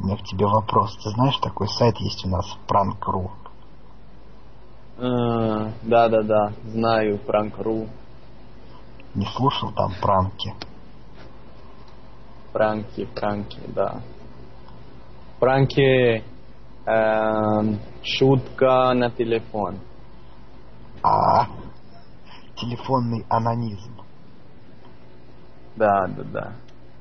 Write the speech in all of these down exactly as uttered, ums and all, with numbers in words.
меня к тебе вопрос. Ты знаешь, такой сайт есть у нас, пранк точка ру? А, да-да-да, знаю, пранк точка ру. Не слушал там пранки? Пранки, пранки, да. Пранки, эм, шутка на телефон. А, телефонный анонизм. Да, да, да.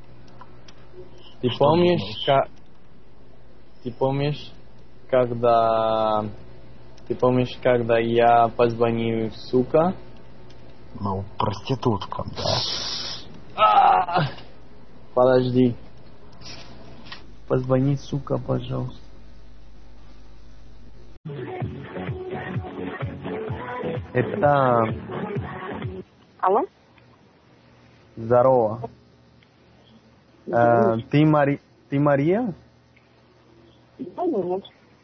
Ты Что помнишь, думаешь? как... Ты помнишь, когда... Ты помнишь, когда я позвонил, сука? Ну, проституткам, да. А, подожди. Позвони, сука, пожалуйста. Это... Алло? Здорово. Э, ты, Мари... ты Мария? Да, нет.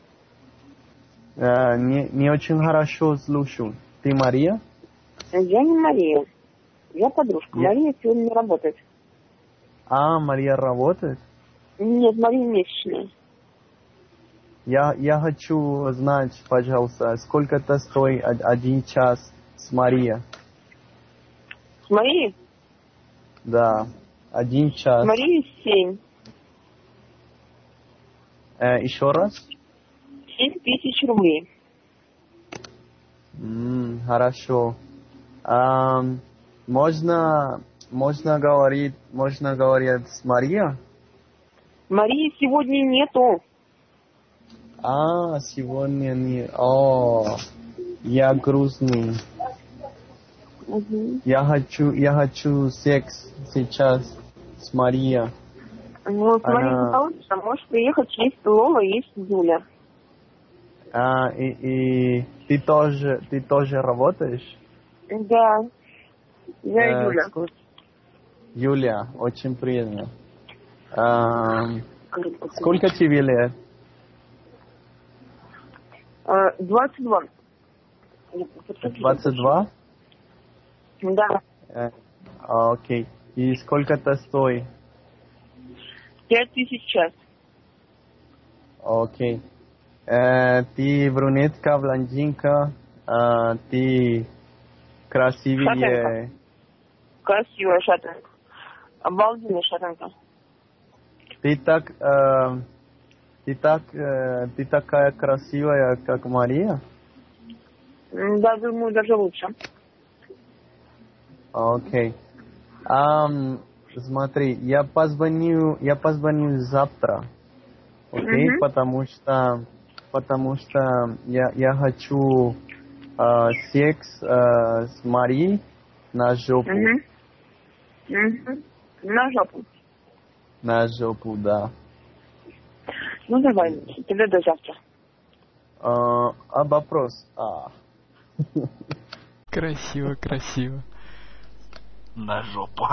Э, не, не очень хорошо слышу. Ты Мария? Я не Мария. Я подружка. Я... Мария сегодня не работает. А, Мария работает? Нет, Мария месячная. Я, я хочу знать, пожалуйста, сколько это стоит один час с Марией? С Марией? Да, один час. С Марией семь. Э, еще раз? Семь тысяч рублей. М, хорошо. А, можно, можно говорить, можно говорить с Марией? Марии сегодня нету. А, сегодня не... О, я грустный. Угу. Я хочу, я хочу секс сейчас с Марией. Ну, с Марией не Она... получится. Можешь приехать, есть Лола, есть Юля. А, и, и ты тоже, ты тоже работаешь? Да. Я Э, Юля. сколько? Юля, очень приятно. А, сколько тебе лет? двадцать два. двадцать два? Да. Э, окей. И сколько это стоит? Пять тысяч в час. Окей. Э, ты брюнетка, блондинка, э, ты красивее. Шатенка. Красивая шатенка. Обалденная шатенка. Ты так, э, ты так, э, ты такая красивая, как Мария? Да, думаю, даже лучше. Окей. Um, смотри, я позвоню, я позвоню завтра, окей, Угу. потому что, потому что я, я хочу э, секс э, с Марией на жопу. Угу. Угу. На жопу. На жопу, да. Ну давай, тогда до завтра. А, а вопрос? А. Красиво, красиво. На жопу.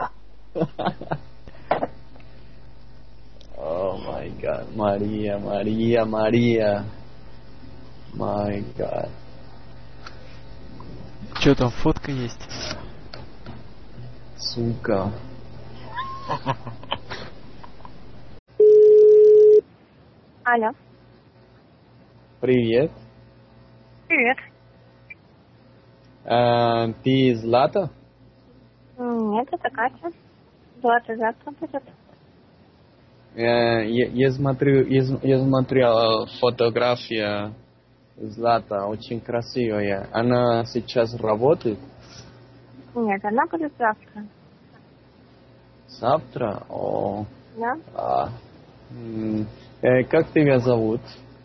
О май гад, Мария, Мария, Мария. Май гад. Че там, фотка есть? Сука. Алло. Привет. Привет. А, ты Злата? Нет, это Катя. Злата завтра будет. Я, я, я смотрю, я, я смотрел фотография Злата, очень красивая. Она сейчас работает? Нет, она будет завтра. Завтра? О. Да? А. М, э, как тебя зовут?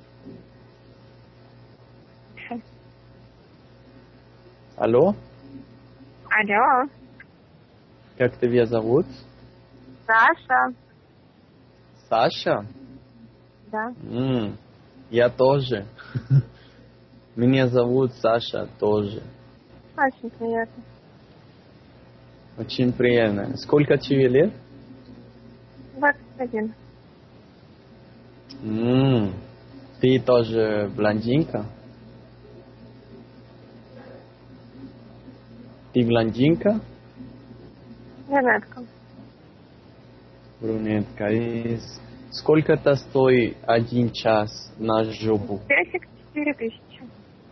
Алло? Алло. Как тебя зовут? Саша. Саша? Да. М, я тоже. Меня зовут Саша тоже. Очень приятно. Очень приятно. Сколько тебе лет? двадцать один. М, ты тоже блондинка? Ты блондинка? Брюнетка. Брюнетка. И с- сколько-то стоит один час на жопу? Часик четыре тысячи.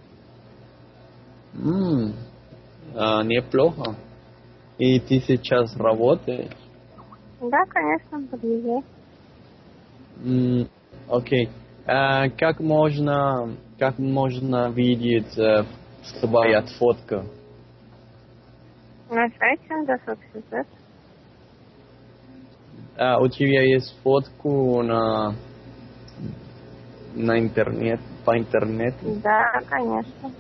М, а, неплохо. И ты сейчас работаешь? Да, конечно, подъезжай. М, окей. А, как можно, как можно видеть э, твоя фотка? На сайте досок сюжет. А, у тебя есть фотку на, на интернет, по интернету? Да, конечно.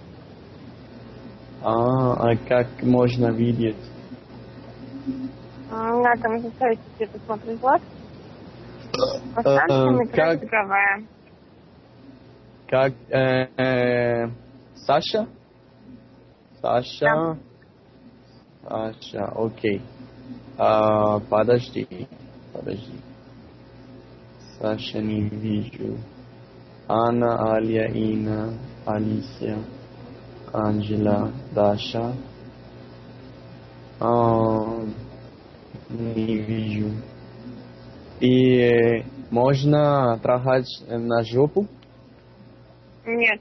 А, а как можно видеть? На там же сайте где посмотришь вот. А Э, станция метро как- Беговая. Как э, э, Саша? Саша? Саша, окей. А, подожди, подожди. Саша не вижу. Анна, Алия, Инна, Алисия, Анжела, Даша. А, не вижу. И э, можно трахать на жопу? Нет.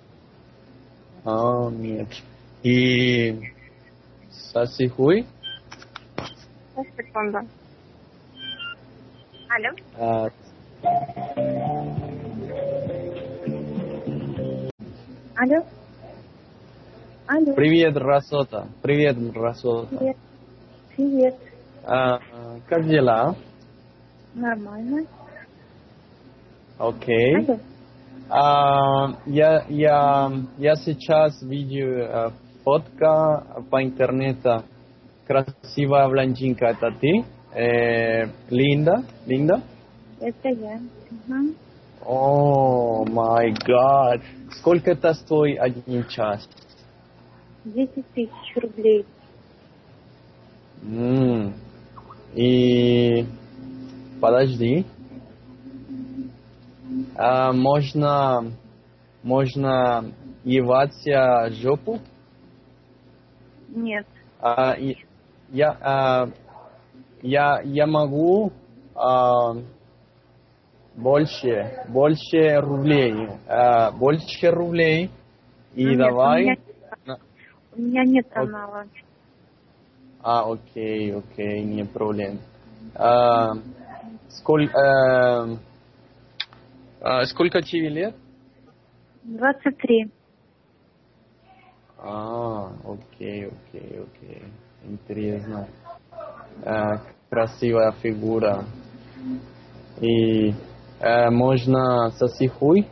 А, нет. И соси хуй? Сейчас, секунду. Алло? А, Алло? Алло? привет, Расота. Привет, Расота. Привет. Привет. А, как дела? Нормально. Окей. Алло? А, я, я, я сейчас видел э, фотка по интернету. Красивая блондинка, это ты? Э, Линда? Линда? Это я. Угу. О, май гад. Сколько это стоит один час? десять тысяч рублей. М. И подожди. А, можно, можно ебаться жопу? Нет. А, и, я, а, я, я могу а, больше, больше рублей, а, больше рублей и Нет, давай. У меня, на- у меня нет Ок- канала. А, окей, окей, не проблем. А, сколь, а, а, сколько тебе лет? двадцать три. А, окей, окей, окей. Интересно. А, красивая фигура. И э, можно соси хуй?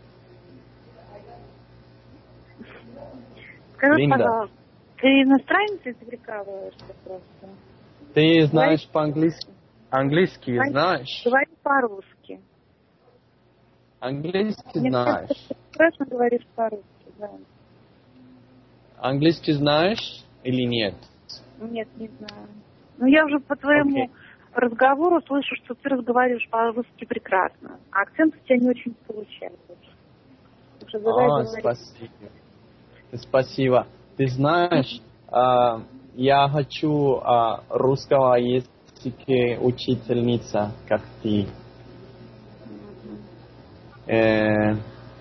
Скажи, Линда. пожалуйста, ты иностранец или ты прикалываешься просто? Ты знаешь по-английски? Английский Говори- знаешь? Говори по-русски. Английский Мне кажется, знаешь? ты прекрасно говоришь по-русски, да. Английский знаешь или нет? Нет, не знаю. Ну, я уже по твоему Окей. разговору слышу, что ты разговариваешь по-русски прекрасно. А акцент у тебя не очень получается. Так что давай А, говори. спасибо. Спасибо. Ты знаешь, а, я хочу а, русского языка учительница, как ты. Э,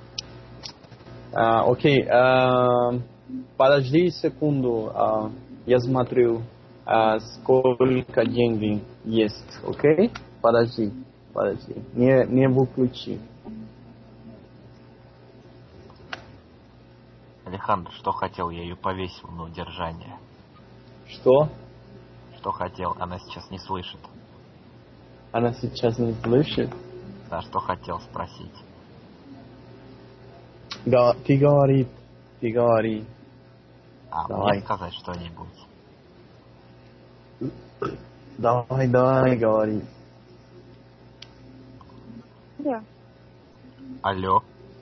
а, окей, а, подожди секунду, а, я смотрю, а, сколько денег есть, окей? Подожди, подожди, не, не выключи. Александр, что хотел, я ее повесил на удержание. Что? Что хотел, она сейчас не слышит. Она сейчас не слышит? Да, что хотел спросить. Га- ты говори, ты говори. А, Давай. мне сказать что-нибудь. Давай, давай, говори. Да, Алло,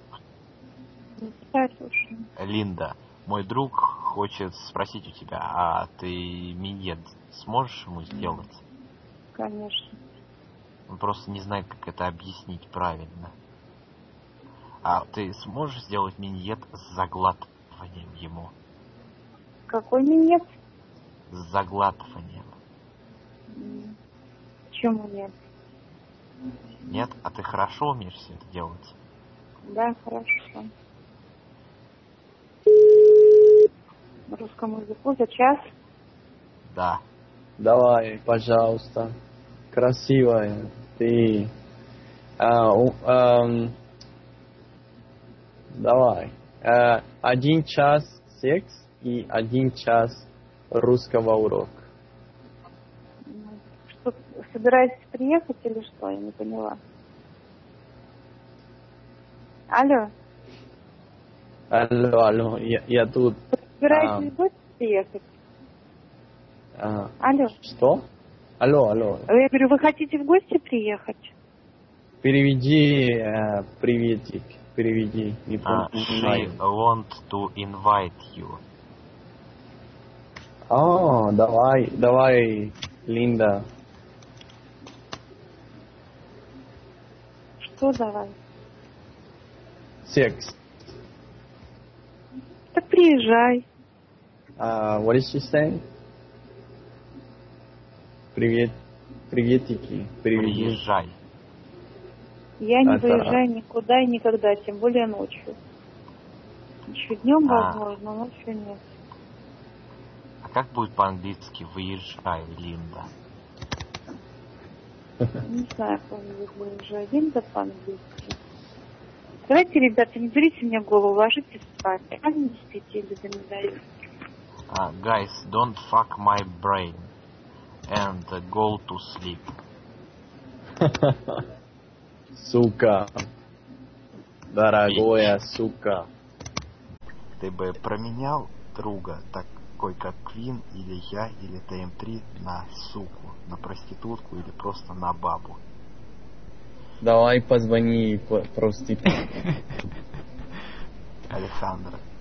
я слушаю. Линда, мой друг хочет спросить у тебя, а ты миньет сможешь ему сделать? Конечно. Он просто не знает, как это объяснить правильно. А ты сможешь сделать миньет с заглатыванием ему? Какой минет? С заглатыванием. М, Почему нет? Нет? А ты хорошо умеешь все это делать? Да, хорошо. Русскому языку за час. Да. Давай, пожалуйста. Красивая. Ты. А, у, ам, давай. А, один час секс и один час русского урока. Что, собираетесь приехать или что? Я не поняла. Алло. Алло, алло, я, я тут. Собираетесь в гости приехать? А, Алло. что? Алло, алло. Я говорю, вы хотите в гости приехать? Переведи э, приветик. Переведи. Не Uh, she понимаю. want to invite you. А, давай, давай, Линда. Что давай? Секс. Так приезжай. Uh, what is she saying? Привет, приветики, переведи. Приезжай. Я не Это- выезжаю никуда и никогда, тем более ночью. Еще днем А. возможно, ночью нет. А как будет по-английски «выезжай», Линда? Не знаю, как будет выезжать. Один по-английски. Давайте, ребята, не берите мне голову, ложитесь спать. А не спите, или не даю. Uh, guys, don't fuck my brain and uh, go to sleep. Сука. Дорогая сука. Ты бы променял друга, такой как Квин, или я, или Т М три, на суку, на проститутку или просто на бабу? Давай позвони по- проститутке. Александра.